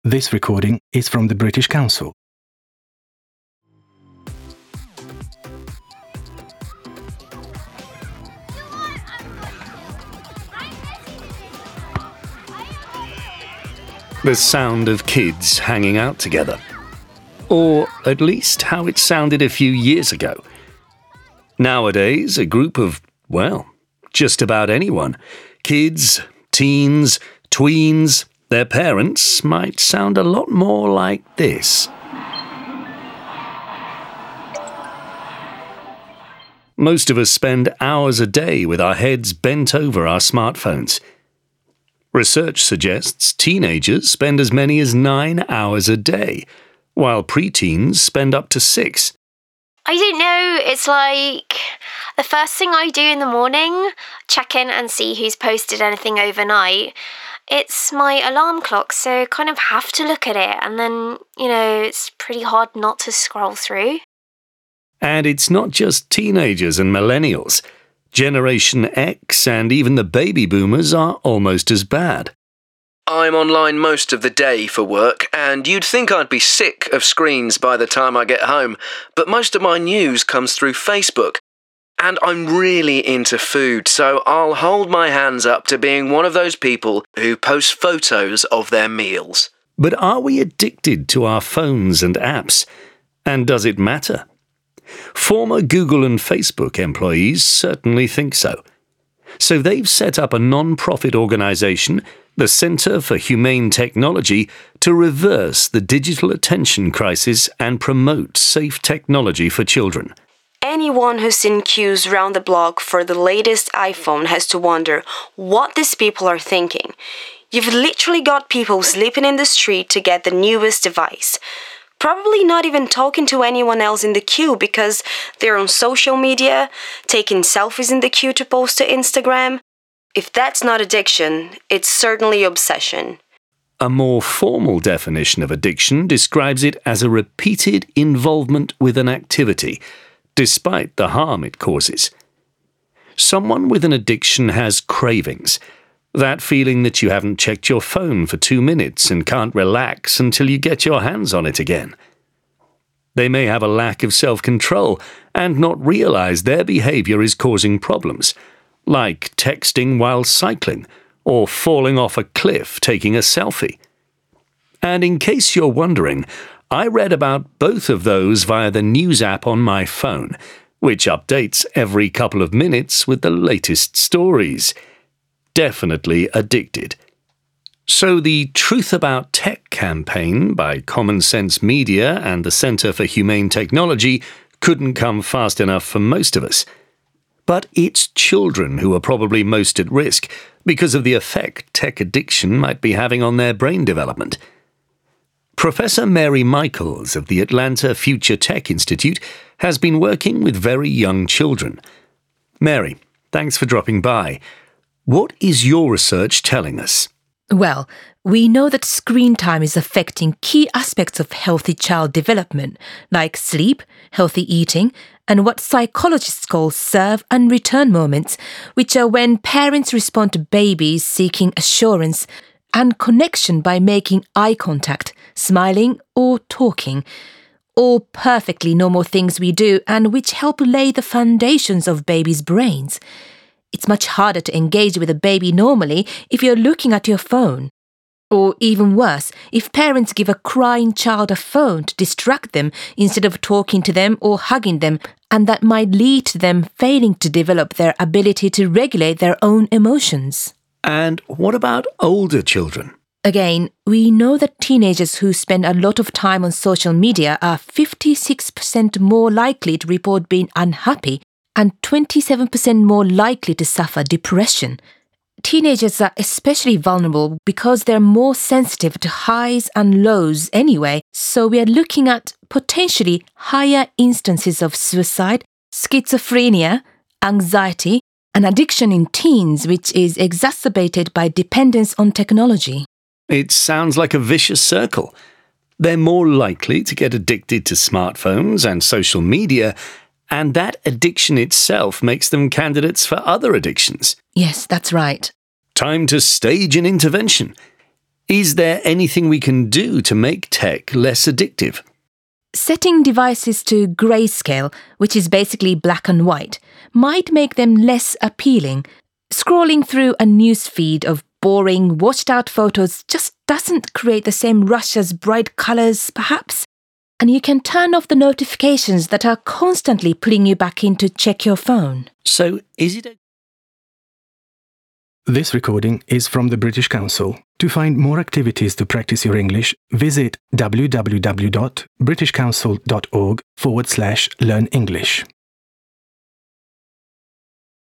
This recording is from the British Council. The sound of kids hanging out together. Or at least how it sounded a few years ago. Nowadays, a group of, well, just about anyone. Kids, teens, tweens, their parents might sound a lot more like this. Most of us spend hours a day with our heads bent over our smartphones. Research suggests teenagers spend as many as 9 hours a day, while preteens spend up to 6. I don't know, it's like the first thing I do in the morning, check in and see who's posted anything overnight. It's my alarm clock, so I kind of have to look at it, and then, it's pretty hard not to scroll through. And it's not just teenagers and millennials. Generation X and even the baby boomers are almost as bad. I'm online most of the day for work, and you'd think I'd be sick of screens by the time I get home, but most of my news comes through Facebook. And I'm really into food, so I'll hold my hands up to being one of those people who post photos of their meals. But are we addicted to our phones and apps? And does it matter? Former Google and Facebook employees certainly think so. So they've set up a non-profit organisation, the Centre for Humane Technology, to reverse the digital attention crisis and promote safe technology for children. Anyone who's seen queues round the block for the latest iPhone has to wonder what these people are thinking. You've literally got people sleeping in the street to get the newest device. Probably not even talking to anyone else in the queue because they're on social media, taking selfies in the queue to post to Instagram. If that's not addiction, it's certainly obsession. A more formal definition of addiction describes it as a repeated involvement with an activity, despite the harm it causes. Someone with an addiction has cravings. That feeling that you haven't checked your phone for 2 minutes and can't relax until you get your hands on it again. They may have a lack of self-control and not realize their behavior is causing problems, like texting while cycling or falling off a cliff taking a selfie. And in case you're wondering, I read about both of those via the news app on my phone, which updates every couple of minutes with the latest stories. Definitely addicted. So the Truth About Tech campaign by Common Sense Media and the Centre for Humane Technology couldn't come fast enough for most of us. But it's children who are probably most at risk because of the effect tech addiction might be having on their brain development. Professor Mary Michaels of the Atlanta Future Tech Institute has been working with very young children. Mary, thanks for dropping by. What is your research telling us? Well, we know that screen time is affecting key aspects of healthy child development, like sleep, healthy eating, and what psychologists call serve and return moments, which are when parents respond to babies seeking assurance and connection by making eye contact, smiling or talking. All perfectly normal things we do and which help lay the foundations of babies' brains. It's much harder to engage with a baby normally if you're looking at your phone. Or even worse, if parents give a crying child a phone to distract them instead of talking to them or hugging them, and that might lead to them failing to develop their ability to regulate their own emotions. And what about older children? Again, we know that teenagers who spend a lot of time on social media are 56% more likely to report being unhappy and 27% more likely to suffer depression. Teenagers are especially vulnerable because they're more sensitive to highs and lows anyway, so we are looking at potentially higher instances of suicide, schizophrenia, anxiety, and addiction in teens, which is exacerbated by dependence on technology. It sounds like a vicious circle. They're more likely to get addicted to smartphones and social media, and that addiction itself makes them candidates for other addictions. Yes, that's right. Time to stage an intervention. Is there anything we can do to make tech less addictive? Setting devices to grayscale, which is basically black and white, might make them less appealing. Scrolling through a news feed of boring, washed-out photos just doesn't create the same rush as bright colours, perhaps. And you can turn off the notifications that are constantly pulling you back in to check your phone. So, is it This recording is from the British Council. To find more activities to practice your English, visit www.britishcouncil.org/learn English.